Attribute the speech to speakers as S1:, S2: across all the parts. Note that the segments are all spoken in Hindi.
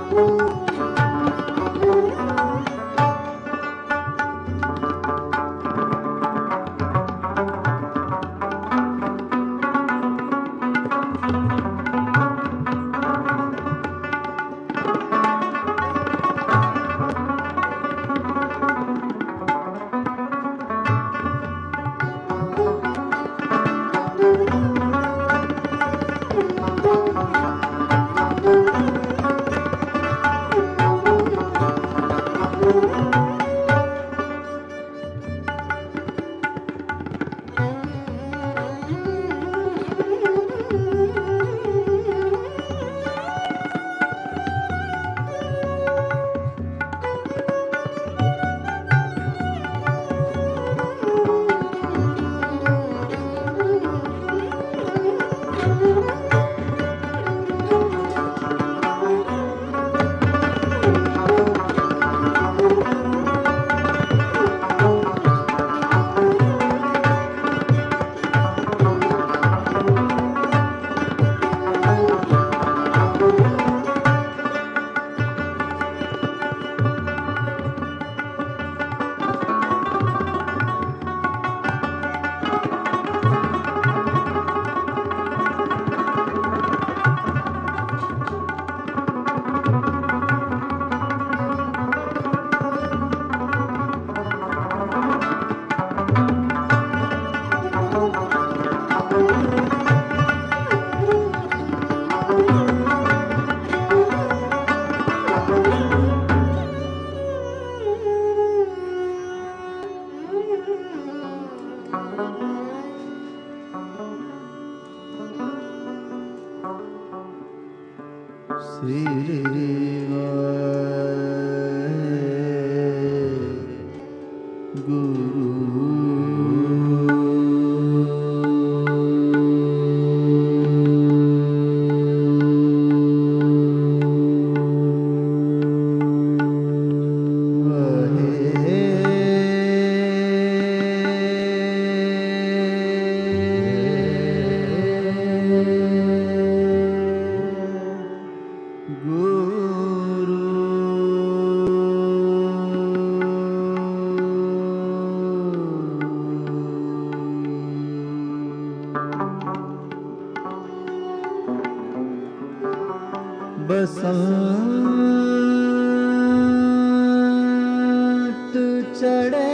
S1: बसंत चढ़े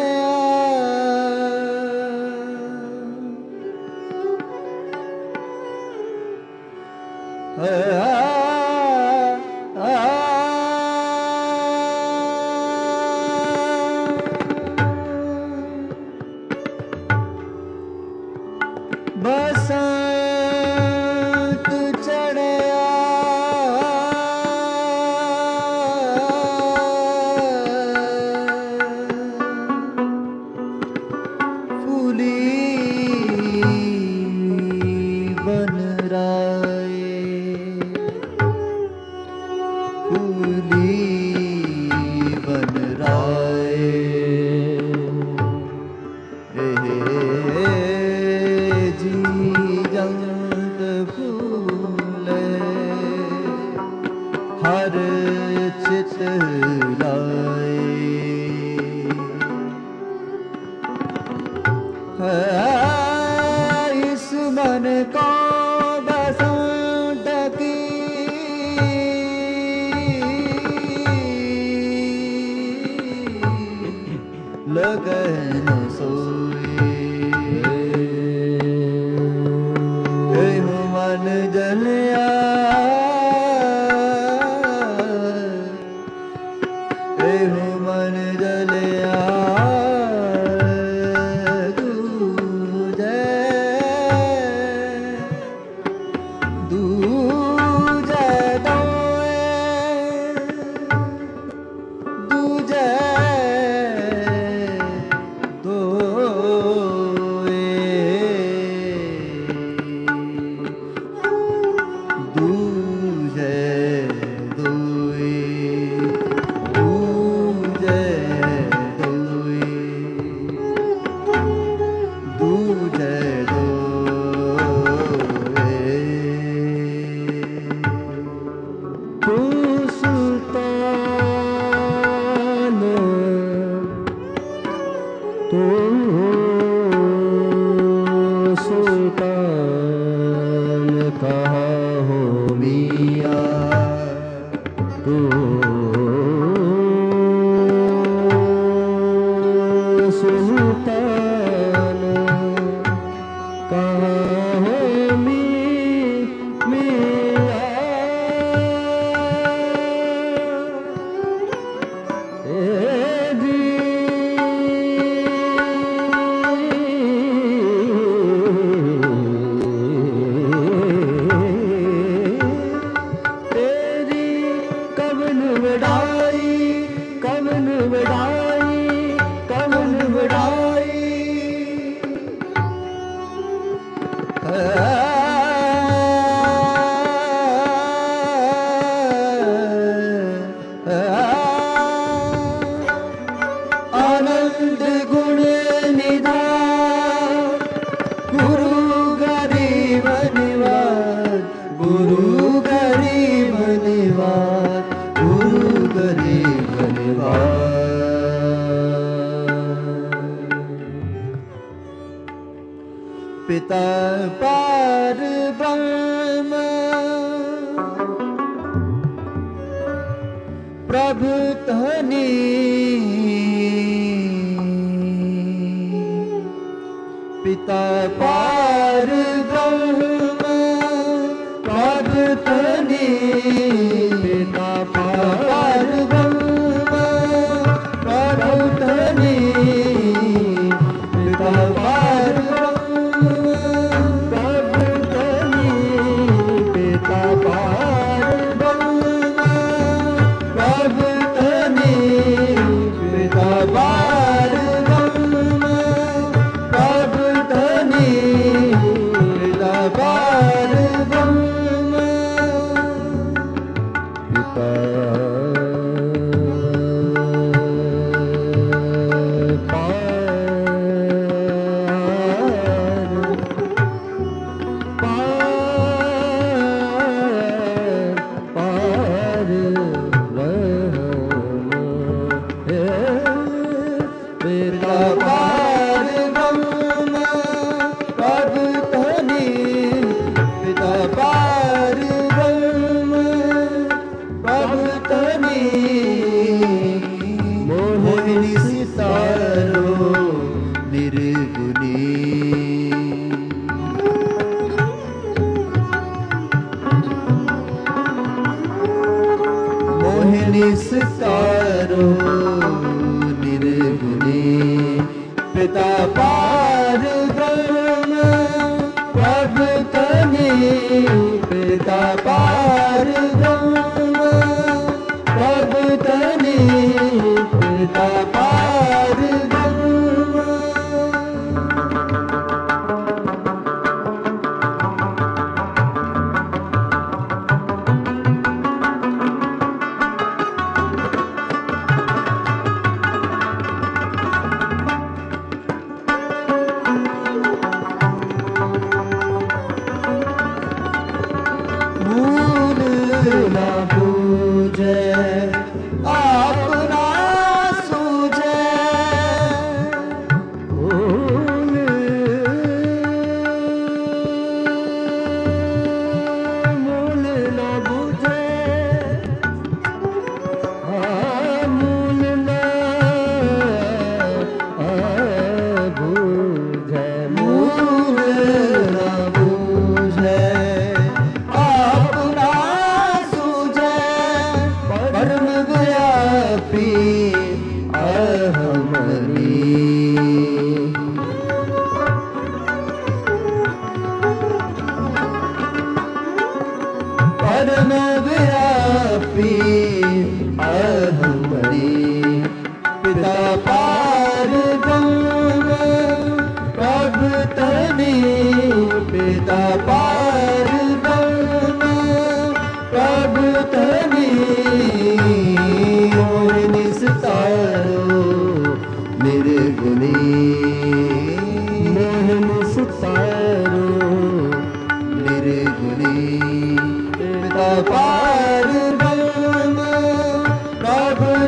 S1: बसंत चढ़े हर चित लाए इस मन को बसंत की लगन सोई मन जलिया मन जलिया दूजे दो पार ब्रह्म प्रभु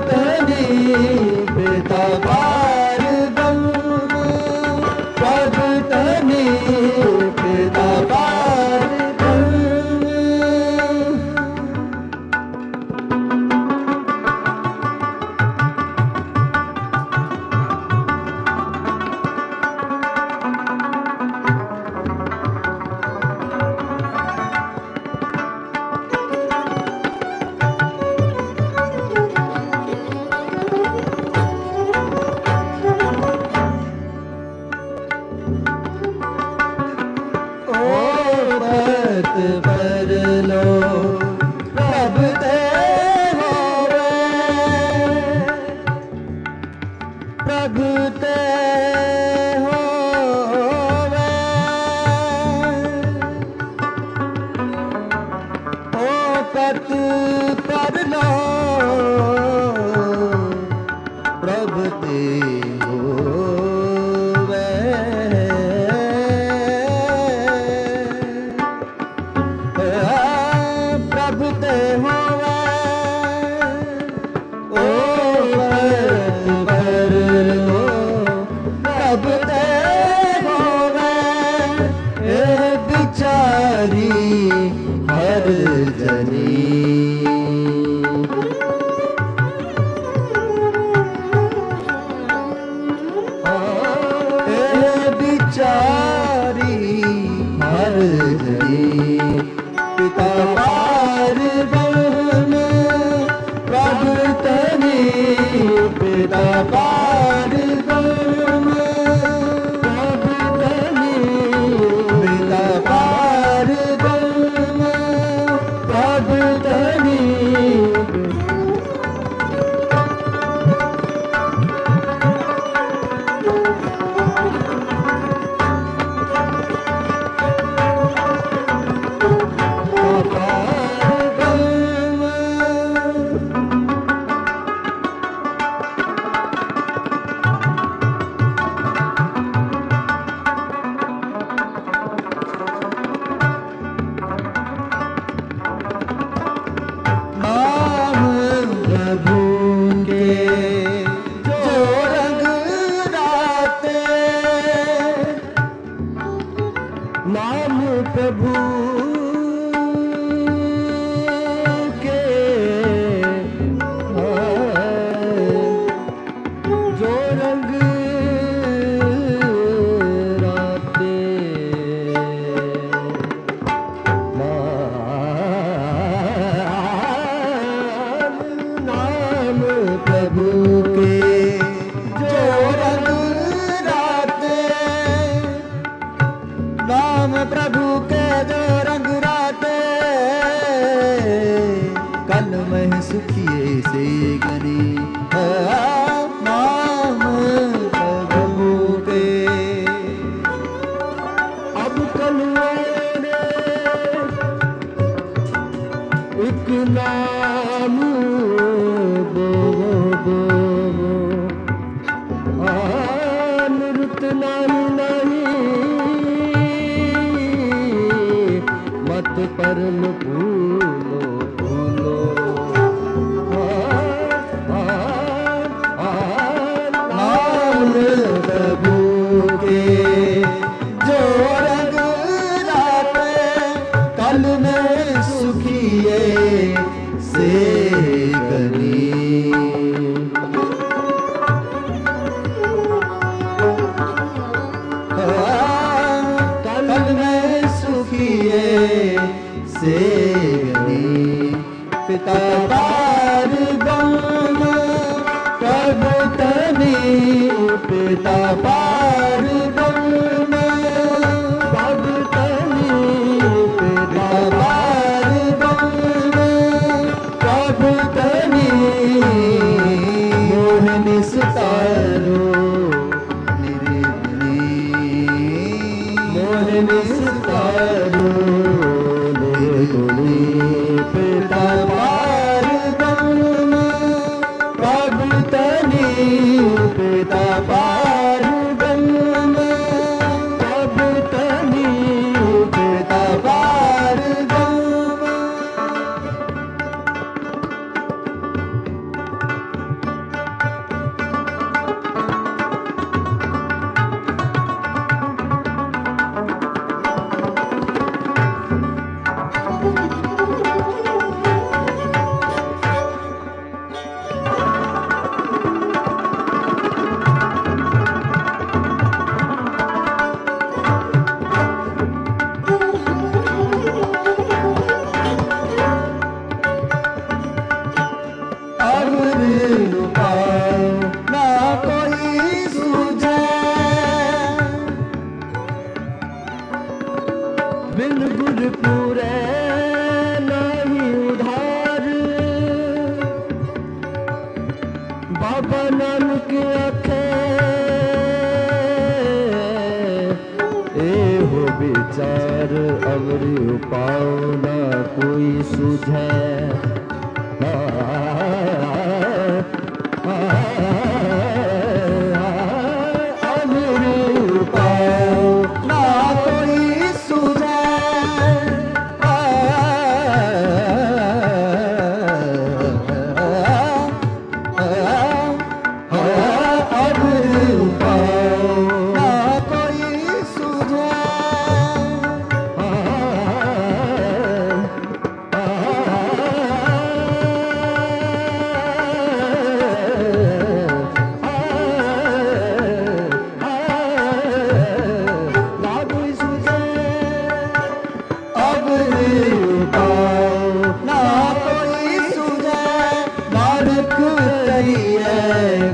S1: पिता पार ब्रह्म प्रभु तनि पिता पार ब्रह्म प्रभु तनि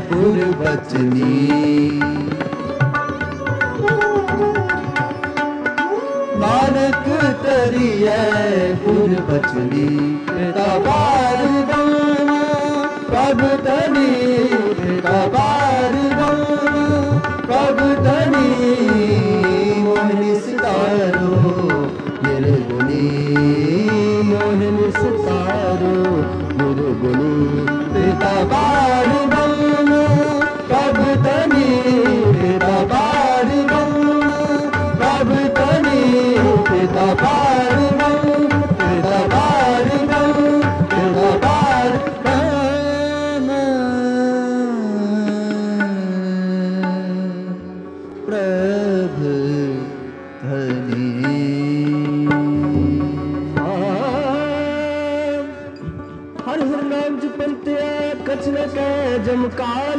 S1: पुर बचनी। नानक तरिए पुर बचनी, पिता बार गम प्रभु तनी, पिता बार गम प्रभु तनी। मोहनी सितारो निर्गुणी, मोहनी सितारो निर्गुणी, पिता बार गम प्रभु तनी, पिता बार गम प्रभु तनी, पिता बार गम, पिता बार गम, पिता बार गम प्रभु धनी। हर हर नाम जपंते कछ न कह जमकाल,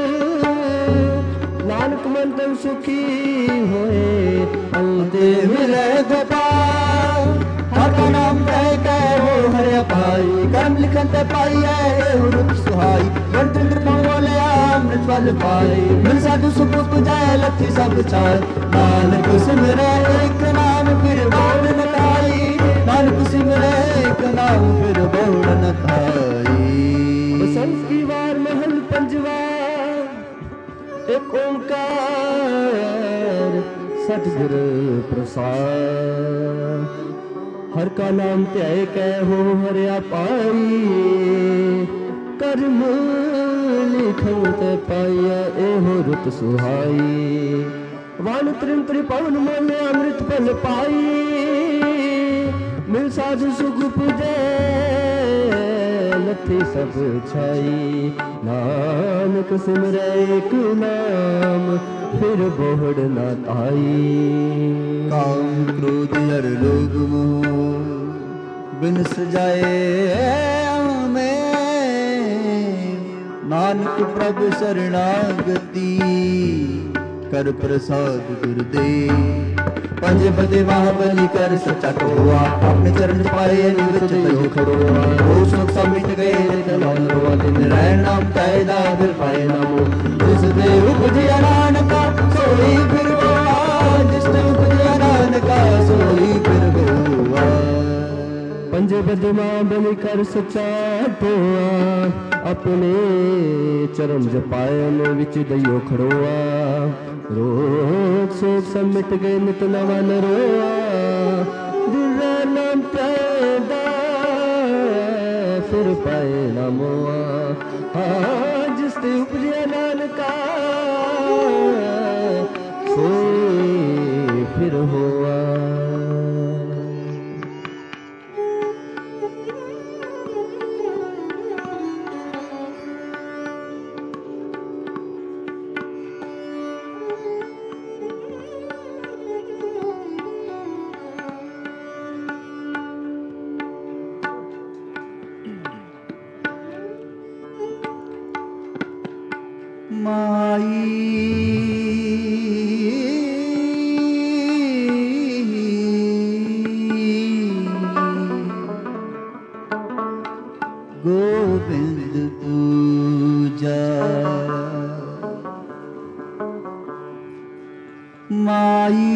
S1: नानक मन तन सुखी होए अंते मिले गोपाल। हर का नाम कह वो हरे पाई, कर्म लिखन ते पाई है रूप सुहाई। गणतंत्र बोले अमृत फल पाई, मिल साधु सुख पुजाए लथी सब छाए। नानक सिमरे एक नाम फिर बोल न खाई, नानक सिमरे एक नाम फिर बोल न खाई। बसंत की वार महल पंजवा, एक ओंकार सतगुरु प्रसाद। हर का नाम त्याय कहो हरिया पाई, कर्म लिखन ते पाइया एहो रुत सुहाई। वान त्रिन त्रिपवन मोले अमृत फल पाई, मिल साधु सुख पुजे लथी सब छाई। नानक सिमरे एक नाम फिर बोहड़ न ताई। काम क्रोध हर लोग मोह बिन सजाए में, नानक प्रभु शरणागति कर प्रसाद गुरुदेव। पंज बदे महाबली कर सच्चा टोआ, अपने चरण पाए निवृत्त तयो खड़ोआ। वो सुख सब मिट गए तमान रोआ, दिन रैन नाम कायदा फिर पाए नामो। जिस देव उपजिया नानका सोई फिर हुआ, जिस देव उपजिया नानका सोई फिर हुआ। पंज बदे महाबली कर सच्चा टोआ, अपने चरण जपायन विच दयो खड़ोआ। रोग शोक सब मिट गए नित नवा न रोआ, दिल नाम पैदा फिर पाए न मोआ। हाँ जिस ते उपजिया नानका सोई फिर हुआ। गोविंद पूजा माई,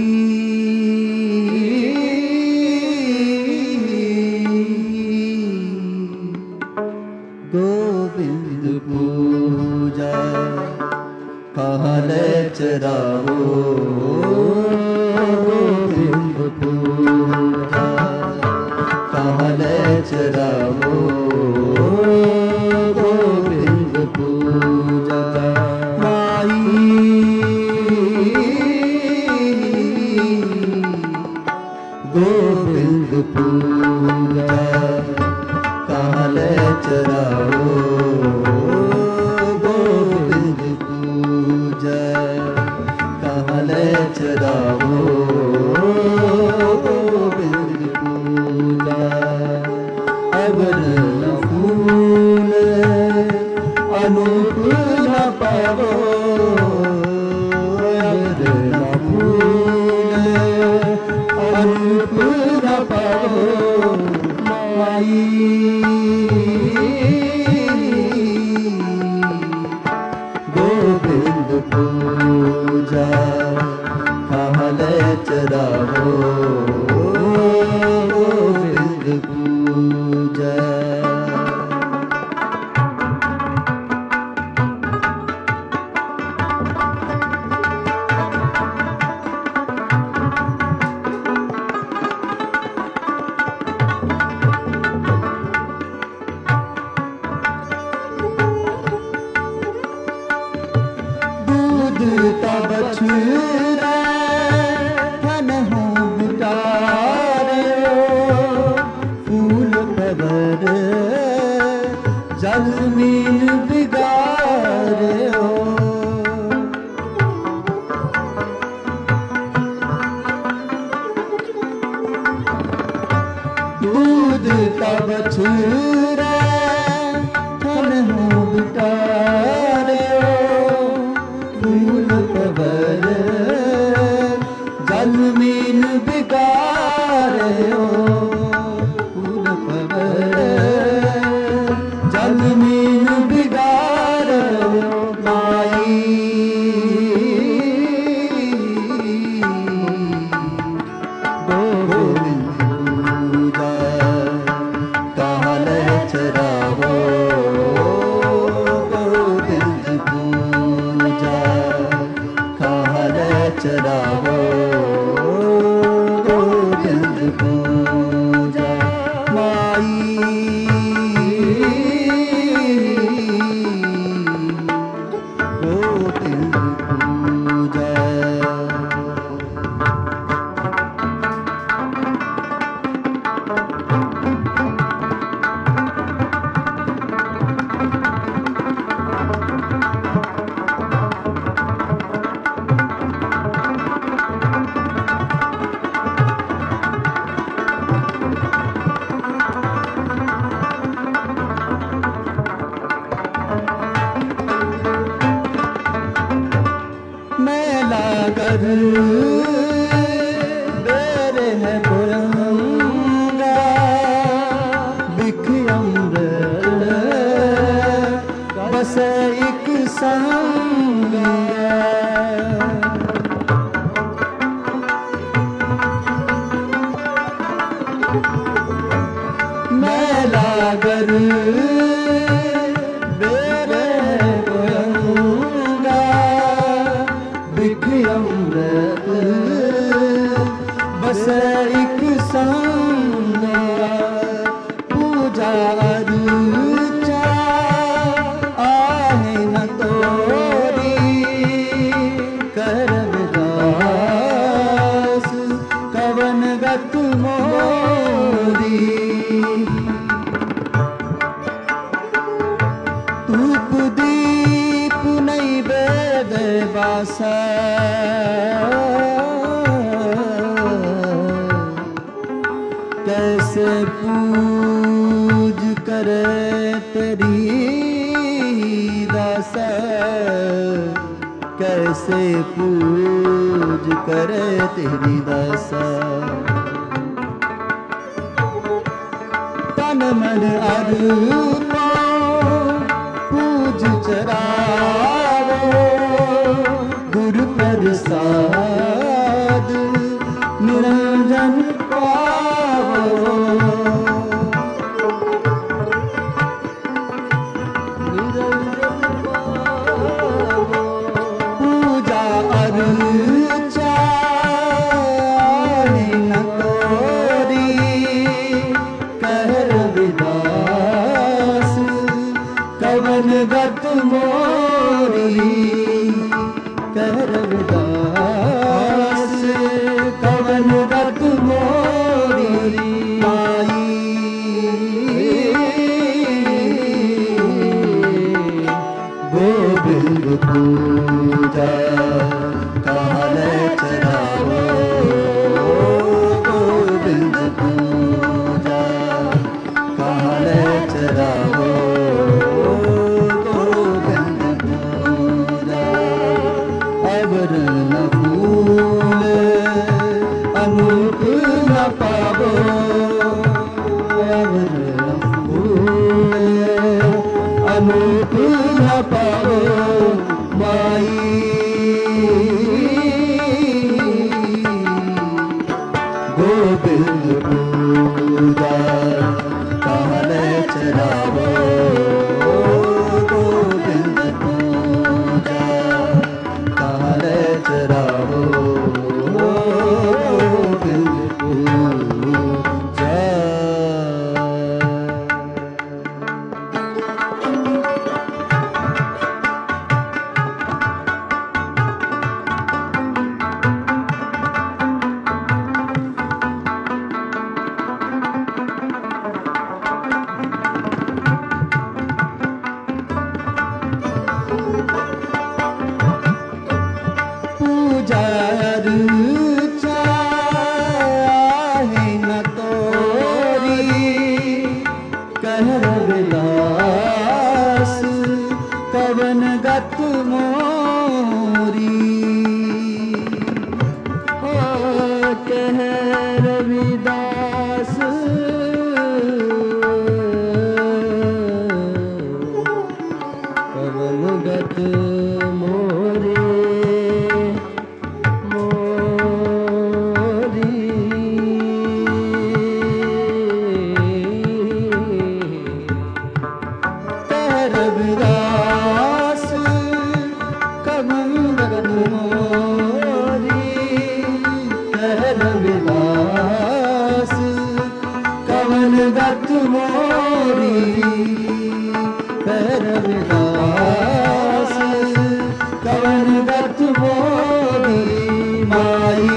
S1: गोविंद पूजा कहले चरावो। गोविंद पूजा कहले चरावो, गोविंद पूजा माई। गोविंद पूजा कहले चरावो, गोविंद पूजा कहले चरावो, गोविंद पूजा। अगर न फूल अनूप न पावो, अगर न फूल अनूप न पावो माई। तब छुरा धन हो बिटारे फूल पवर जलमीन बिगारे हो दूध तब छुरा धन हो बिटारे फूल पवर जलमीन बिगारे हो फूल पवर जलमीन बिगारे हो माई गोविंद पूजा काल चरावो गोविंद पूजा काल चरावो गोविंद पूजा माई गोविंद पूजा मेला कर बेरे है पुरंगा बिख अमृत बस एक संग मेला कर बेरे पुरंगा बिख अमृत बस एक संग पूजा रुचा आहे न तोरी करम दास कवन गत मोरी धूप दीप नहीं वेद बासा कैसे पूज करे तेरी दासा कैसे पूज करे तेरी दासा तन मन अरूपा पूज चरावो गुरु प्रसाद निरंजन पावो पूजा अर्चा न तोरी कर विदास कवन गत मोरी कर विदास कवन गत मोरी आई गोविंद पूजा काल चरावो गोविंद पूजा काल चरावो गोविंद पूजा अवर न फूल अनूप न पावो अवर न फूल अनूप न पावो माई गोविंद पूजा काल चरावो गोविंद पूजा काल चरावो गोविंद पूजा कवन गत मोरी हो कह रविदास कवन गत मोरी रविदास कवन गत मोरी रविदास कवन गत मोरी रविदास कवन गत मोरी माई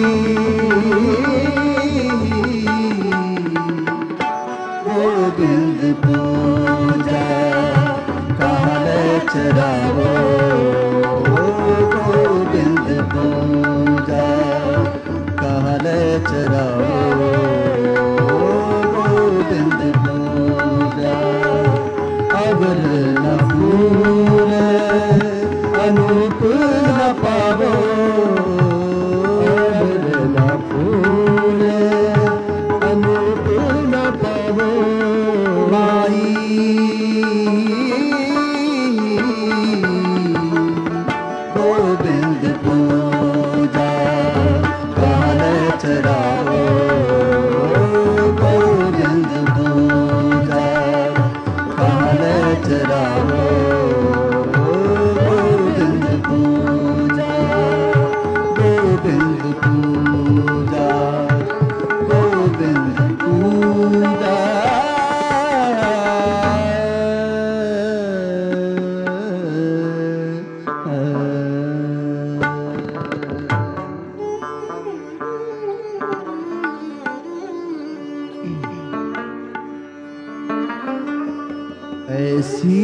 S1: गोविंद पूजा चरावो गोविंद पूजा कहल चरावो गोविंद पूजा अगर न फूल अनूप न पावो अगर न फूल अनूप न पावो माई गोविंद पूजा काल चरावो गोविंद पूजा काल चरावो गोविंद पूजा गोविंद पूजा गोविंद पूजा ऐसी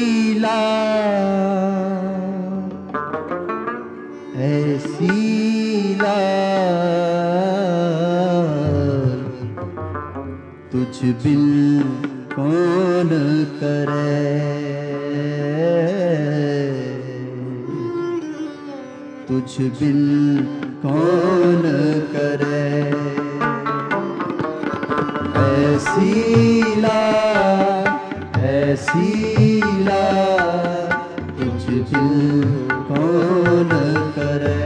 S1: लाल तुझ बिन कौन करे तुझ बिन कौन करे ऐसी लाल तुझ बिन कौन करे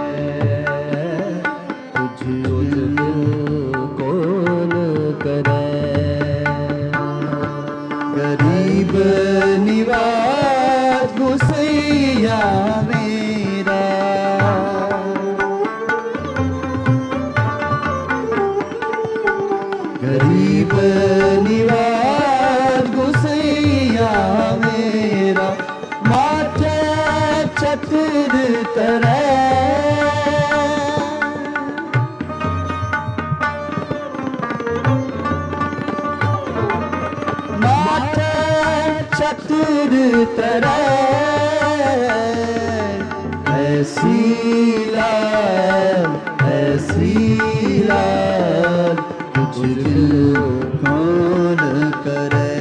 S1: तुझ बिन कौन करे गरीब निवाज गुसैया मेरा गरीब निवाज गुसैया मेरा माथे छत्र करे माथे छत्र करे ऐसी लाल तुझ दिल कौन करे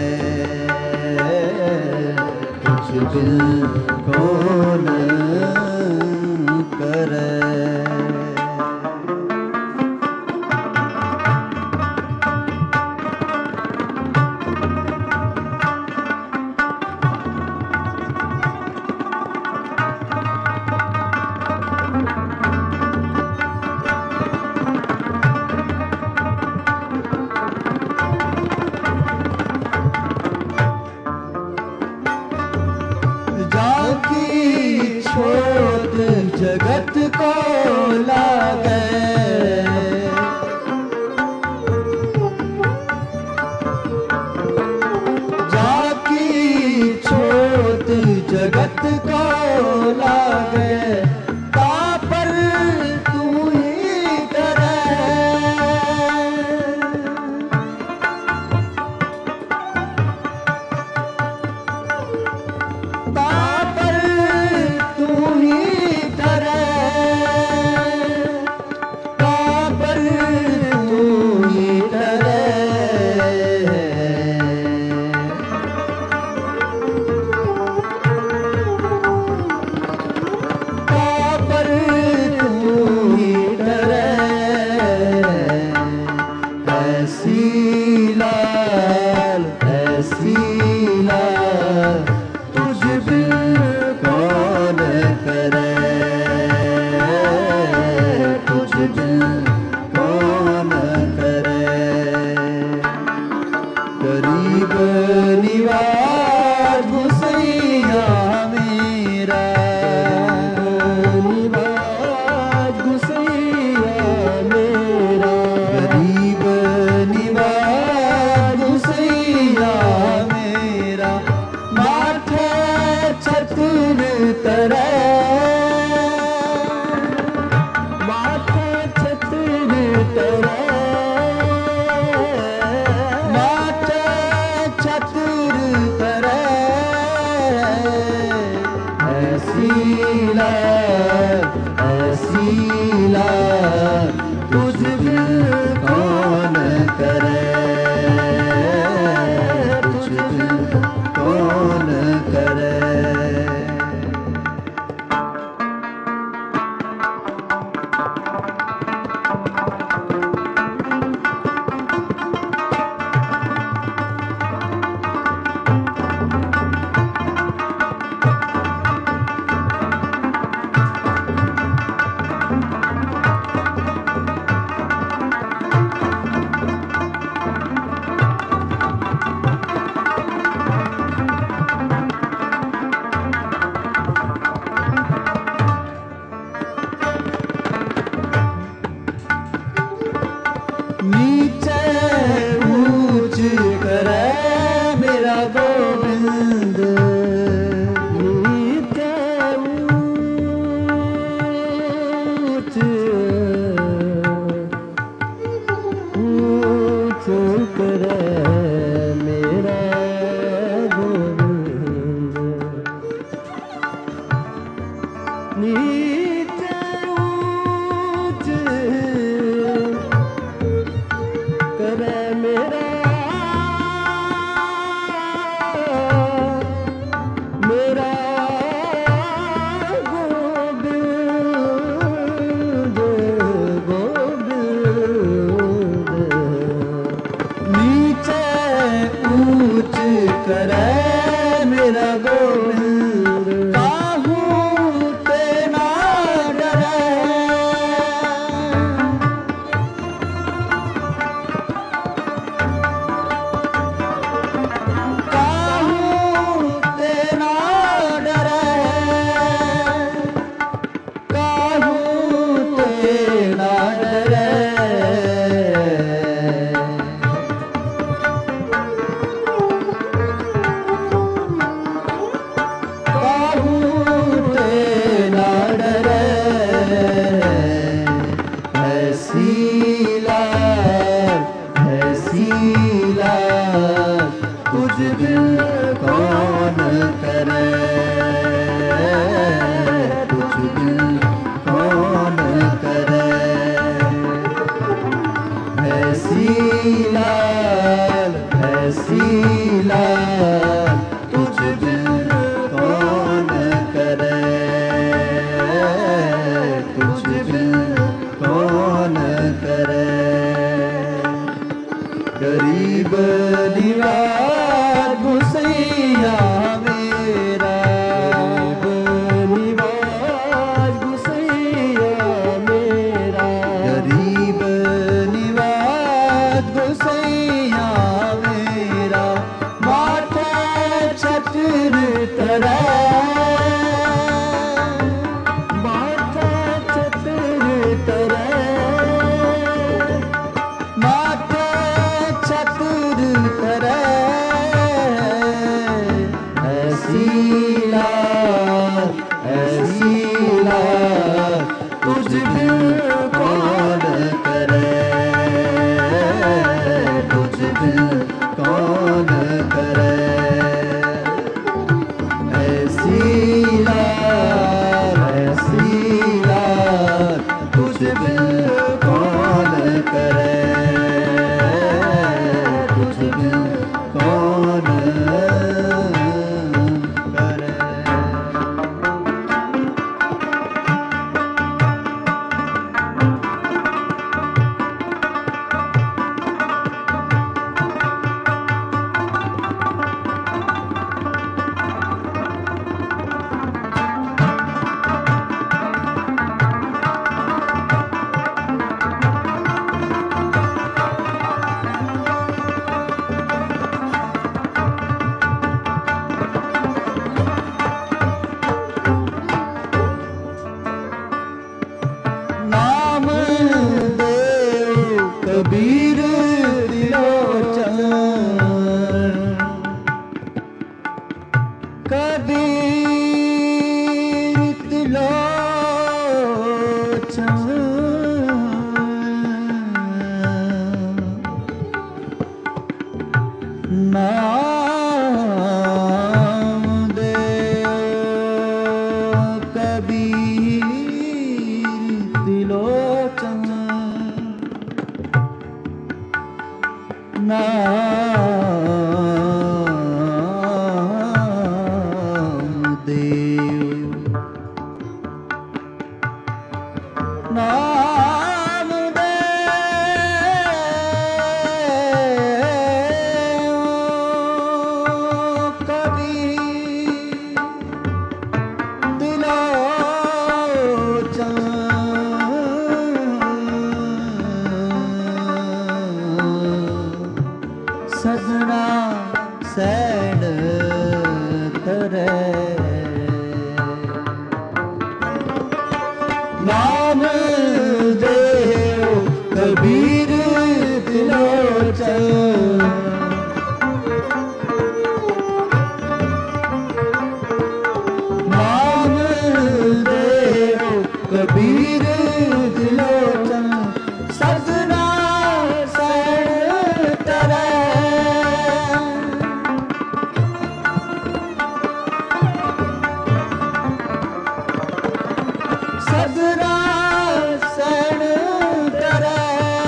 S1: तुझ दिल कौन करे छोट जगत को लागे जाकी छोट जगत को लागे पर तू ही करे तू ही करे लाल ऐसी लाल तुझ बिन कौन करे, तुझ बिन कौन करे। नीचे ऊंच करे मेरा गोविंद, नीचे ऊंच ऊंच करे मेरा गोविंद, नीचे ऊंच करे मेरा मेरा गोविंद, गोविंद। नीचे ऊंच करे मेरा गोविंद, काहू ते ना डरे, तुझ बिन कौन करे, तुझ बिन कौन करे। ऐसी लाल तुझ बिन कौन करे, तुझ बिन कौन करे। गरीब निवाज गुसैया मेरा, गरीब निवाज गुसैया मेरा, गरीब निवाज गुसैया मेरा, माथे छत्र तरे, माथे छत्र तरे, ऐसी लाल तुझ बिन कौन करे, तुझ बिन कौन करे। ऐसी लाल तुझ बिन कौन करे, तुझ बिन कौन करे। कबीर त्रिलोचन, कबीर त्रिलोचन, नाम दे कबीर करे। नाम दे कबीर त्रिलोचन, नाम दे कबीर त्रिलोचन, सजना सैन तरै। सजना सैन तरै,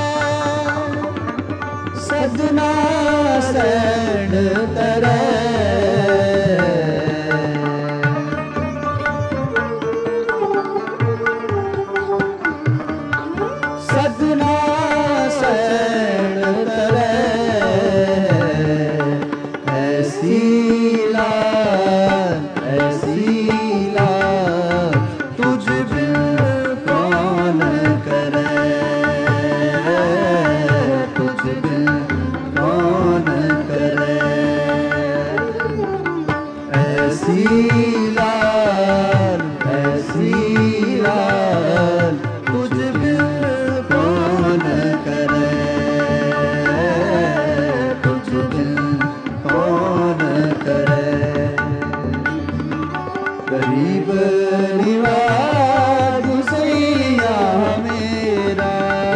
S1: सजना सैन तरै। सजना सैन तरै, ऐसी लाल तुझ बिन कौन करे, तुझ बिन कौन करे। ऐसी लाल तुझ बिन कौन करे, तुझ बिन कौन करे। गरीब निवाज गुसैया मेरा,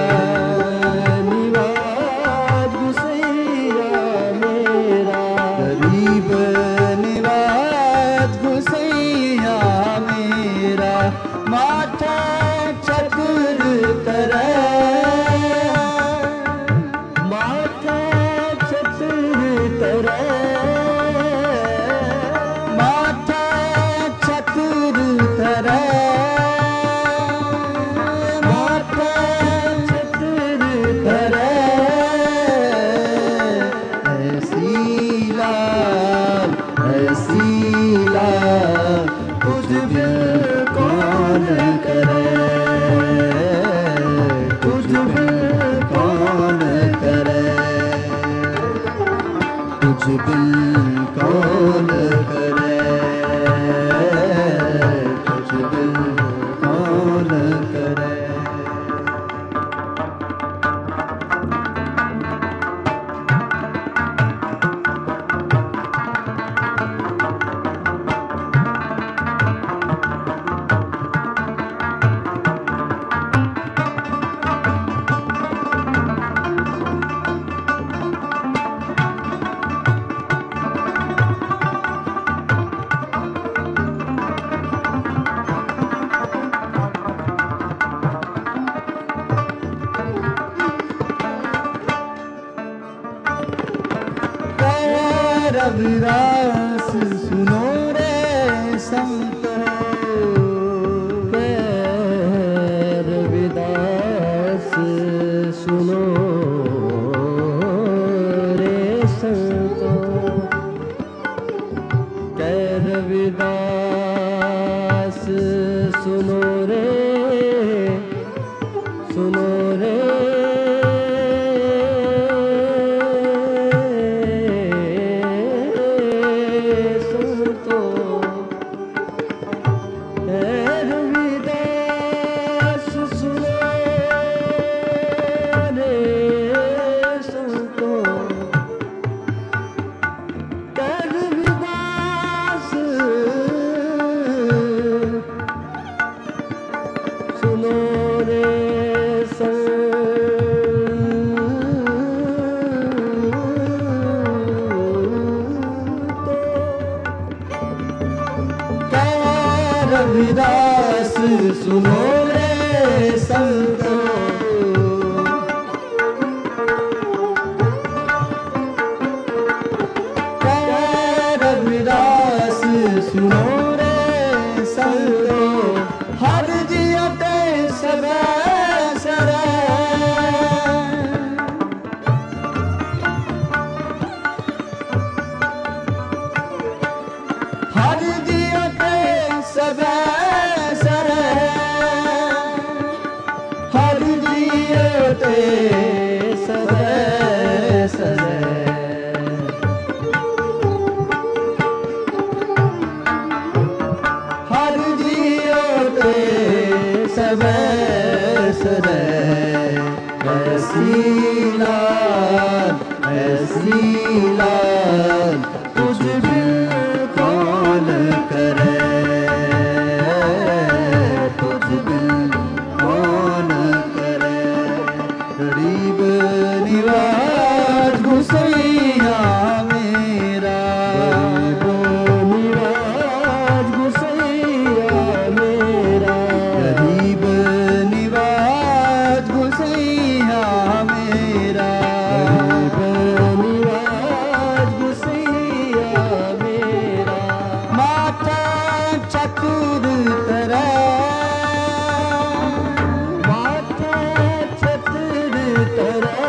S1: निवाज गुसैया मेरा। गरीब निवाज गुसैया मेरा, माथा चक्र तरै, माथा चक्र तरै। माथा चक्र तरै, माथा चक्र तरै। ऐसी लाल तुझ बिन कौन करे, तुझ बिन कौन करे। तुझ बिन कौन करे, तुझ बिन कौन करे। रविदास सुनो रे संतो, रविदास सुनो रे संतो। रविदास सुनो रे, सुनो रे रविदास सुनो रे संतो। रविदास सुनो रे संतो, हर जियते सदा सरै। हर जियते सदा सरै, हर जियते सदा सरै। बैस रहे। ऐसी लाल तुझ बिन कौन करे, तुझ बिन कौन करे। गरीब निवाज गुसैया मेरा, गरीब निवाज गुसैया मेरा, गरीब निवाज गुसैया मेरा, गरीब निवाज गुसैया मेरा। माता चतुर तरह, माता चतुर तरह,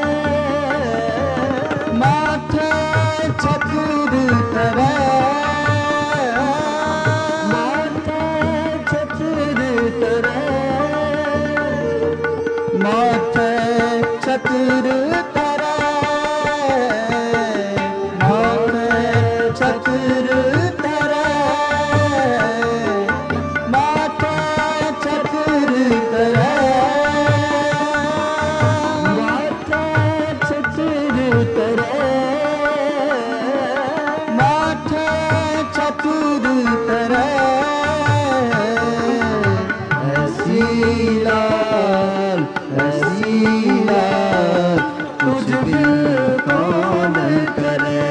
S1: माता चतुर तरह, माता चतुर तरह, माता चतुर तरह, माता चतुर तरह, माता चतुर तरह, माता चतुर तरह, माता चतुर तरह। ऐसी लाल तुझ बिन कौन करे,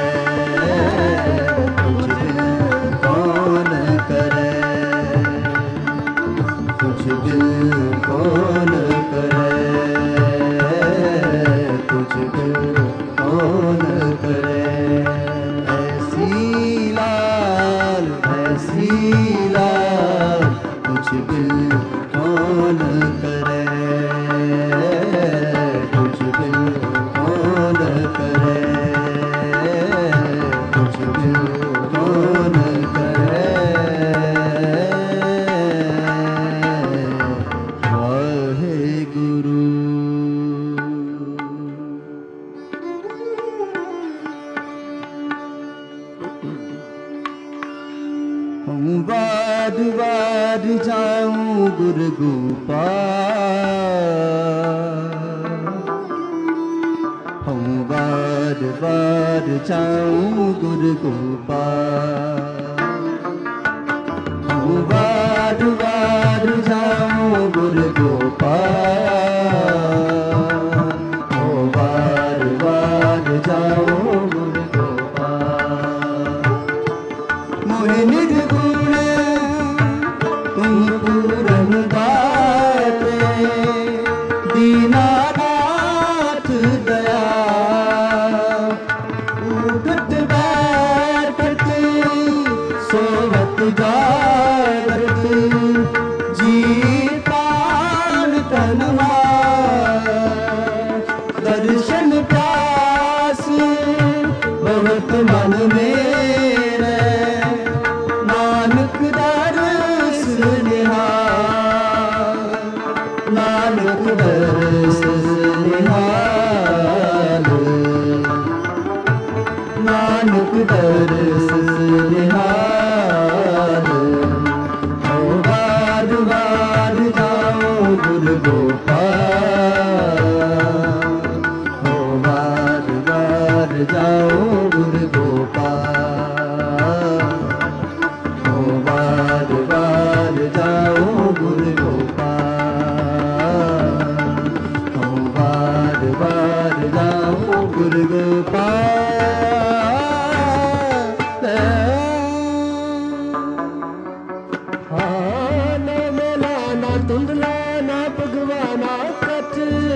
S1: तुझ बिन कौन करे, तुझ बिन कौन करे, तुझ बिन कौन करे। ऐसी लाल तुझ बिन कौन करे, तुझ बिन कौन करे, तुझ बिन कौन करे। वाहे गुरु। हूँ बार बार जाऊं गुरु गोपाल, हूँ बार बार जाऊं गुरु गोपाल, हूँ बार बार जाऊं गुरु गोपाल, हूँ बार बार जाऊं गुरु गोपाल। मोहे निर्गुण तुम पूरन दाते, दीनानाथ दया उठत बैठत सोवत जागत, जी प्राण तनवा दर्शन प्यास बहुत मन मेरे, नानक दरस निहाल, नानक दरस निहाल, नानक दरस निहाल। ओ बार बार जाऊं गुरु गोपाल, ओ बार बार जाऊं गुरु गोपाल, ओ बार बार जाऊं गुरु गोपाल, ओ बार बार जाऊं गुरु गोपाल। ना मेला ना धुंधला ना भगवाना कच,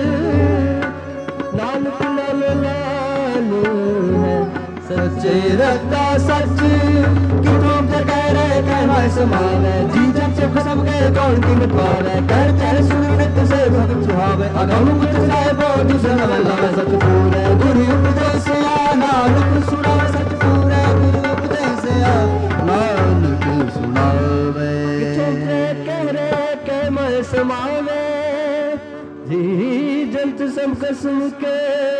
S1: नानक लाल लाल है सच्चे रखता सच। कितों कह रहे कहना समावे, जी जब से सब गए कौन की मिटवावे। कर चल सुन नित से भगत सुहावे, अगम कुछ साहिबो दूसरा वल्ला सच पूरे। गुरु उपदेश नानक सुनावे सच पूरे, गुरु उपदेश नानक सुनावे। कह रहे कह मैं समावे, जी जंत सब कसम के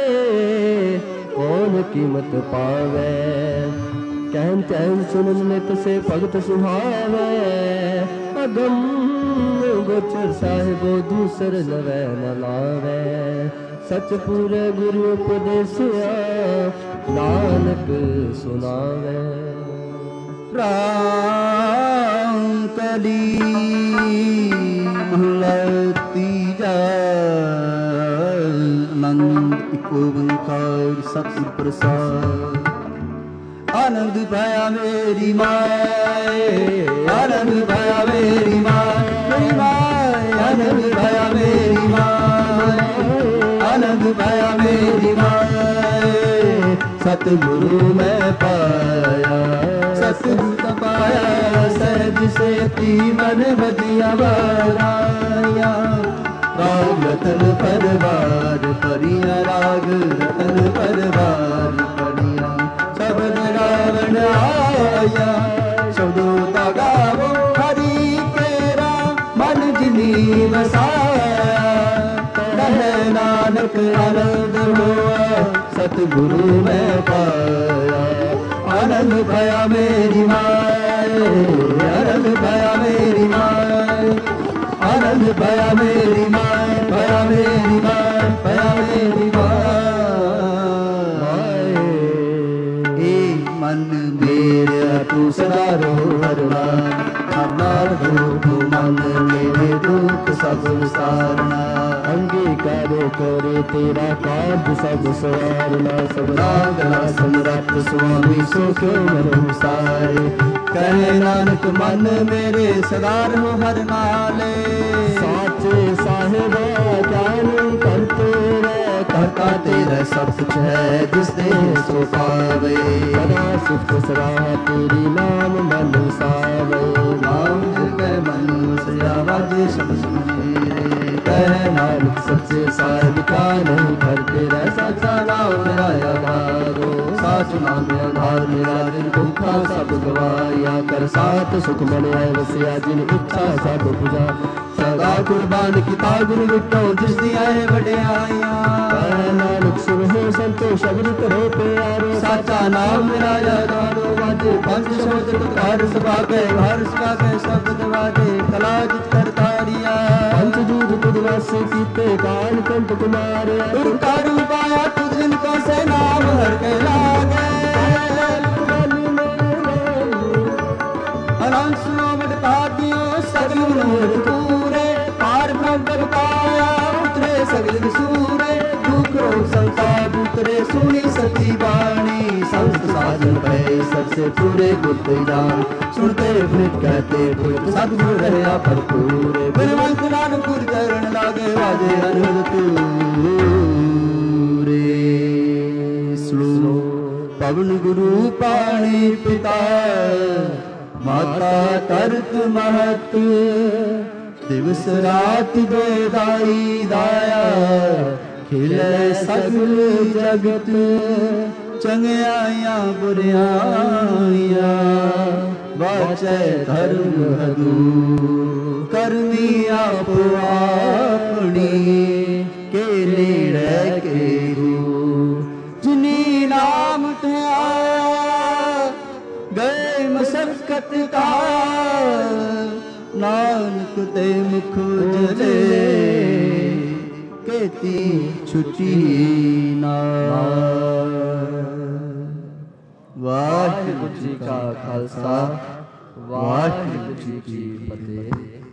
S1: कौन कीमत पावे। कहन चैन सुनन नित से भगत सुहावे,
S2: ਸਮਾਗਮ ਗੋਚਰ ਸਾਹਿਬੋ ਦੂਸਰ ਨਵੈ ਨ ਲਾਵੈ ਸਚ ਪੂਰੇ ਗੁਰੂ ਉਪਦੇਸਿਆ ਨਾਨਕ ਸੁਨਾਵੈ
S1: ਰਾਮ ਕਲੀ ਮਹਲਾ ਤੀਜਾ ਆਨੰਦ ਇੱਕ ਓੰਕਾਰ ਸਤਿ ਪ੍ਰਸਾਦ आनंद भया मेरी माए आनंद भया मेरी माए आनंद भया मेरी माए आनंद भया मेरी माए सतगुरु मैं पाया सतगुरु पाया सहज से मन बदिया बाराया राग रतन परवार परिया राग रतन परवार परिया शब्द रावण आया शब्दों का गावो हरि केरा मन जिनी बसाया कहे नानक आनंद हुआ सतगुरु मैं पाया आनंद भया मेरी माए आनंद भया मेरी माए आनंद भया मेरी माए भया मेरी माए भया मेरी माए मन मेरा तू सदा रो हरना नाल रूप मन मेरे दुख सब विसारना
S2: अंगीकारो करे तेरा काज सब सवारना सबना गला समरथ स्वामी सो क्यों मनो सारे
S1: कहे नानक मन मेरे सदा रो हर नाले
S2: साचे साहिबा ज्ञान करते
S1: करता तेरा सब कुछ है जिस दे सो पावे
S2: सदा सुख सदा तेरी नाम मन सावे
S1: नाम जगै मन वसया वाजे शब्द मेरे कह नानक
S2: सच्चे साहिब का नहीं करते रह सच्चा नाम मेरा आधारो साच नाम आधार मेरा दिल भूखा सब गवाया कर साथ सुख मन वसिया जिन इच्छा सब पूजा सदा कुर्बान किता गुरु विटो जिस दिया है वड्याइया नानक सुनो संतो शब्द करो प्यारो
S1: साचा नाम मेरा यादारो वाजे पंच शब्द घर सभा के घर सभा के शब्द वाजे कला जित करता रिया
S2: पंच दूध तुझ वासे कीते काल कंठ कुमार
S1: गुरु का रूप आया तुझ जिनको से नाम हर के लागे अनंत सुनो मट भागियो सगल मनोरथ पूरे पार ब्रह्म पाया उतरे सगल सूरे दुख रोग संताप उतरे सुनी सती वाणी संत साधन पे सबसे पूरे गुप्त जान सुनते फिर कहते फिर सतगुरु रहा भरपूर बिरवंत नानकपुर चरण लागे वाजे अनहद तूरे श्लोक पवन गुरु पाणी पिता माता तरत महत दिवस रात दो दाई दाया खिले सगल जगत चंगियाइया बुरियाइया वाचे धर्म हदू करनी आप अपनी के नेड़े के जिनी नाम ध्याया गए मशक्कत का नानक ते मुख जले केती छुटी ना वाहिगुरु जी का खालसा वाहिगुरु जी की फतेह।